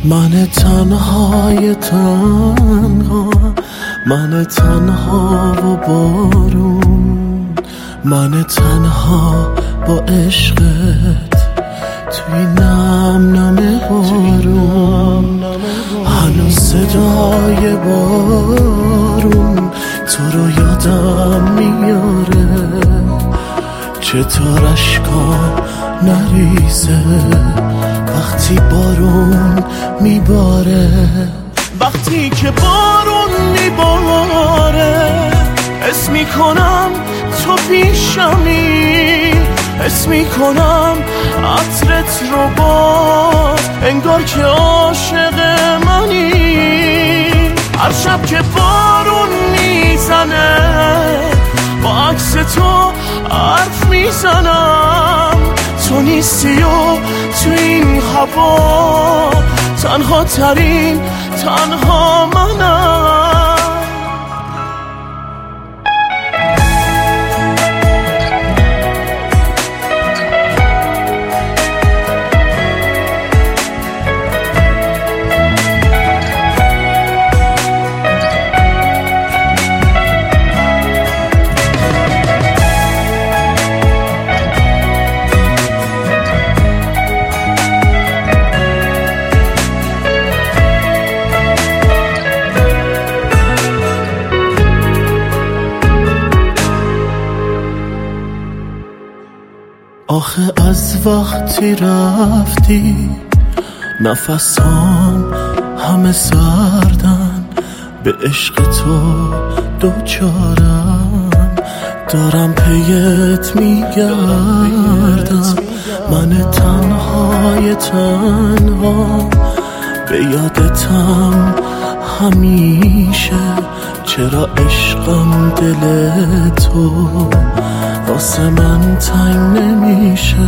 من تنهای تنها، من تنها و بارون، من تنها با عشقت توی نم نم بارون. هنوز صدای بارون تو رو یادم میاره، چطور اشکام نریزه وقتی بارون میباره. وقتی که بارون میباره حس میکنم تو پیشمی، حس میکنم عطرت رو باز، انگار که عاشق منی. هر شب که بارون میزنه با عکس تو حرف میزنم، تو نیستی و تو این هوا تنها ترین تنها منم. آخه از وقتی رفتی نفسام همه سردن، به عشق تو دوچارم، دارم پیت میگردم. من تنهای تنها به یادتم همیشه، چرا عشقم دل تو واسه من تنگ نمیشه.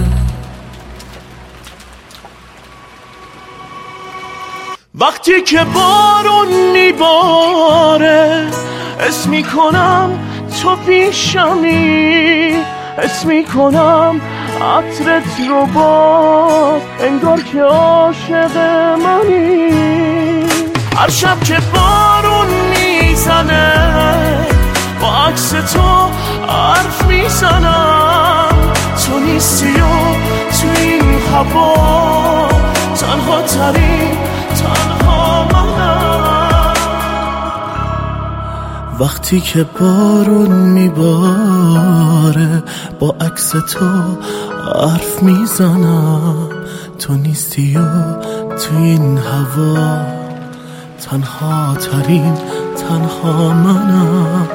وقتی که بارون میباره حس میکنم تو پیشمی، حس میکنم عطرت رو باز، انگار که عاشق منی. هر شب که بارون میزنه با عکس تو حرف میزنم، تو نیستی و تو این هوا تنها ترین تنها منم. وقتی که بارون میباره با عکس تو حرف میزنم، تو نیستی و تو این هوا تنها ترین تنها منم.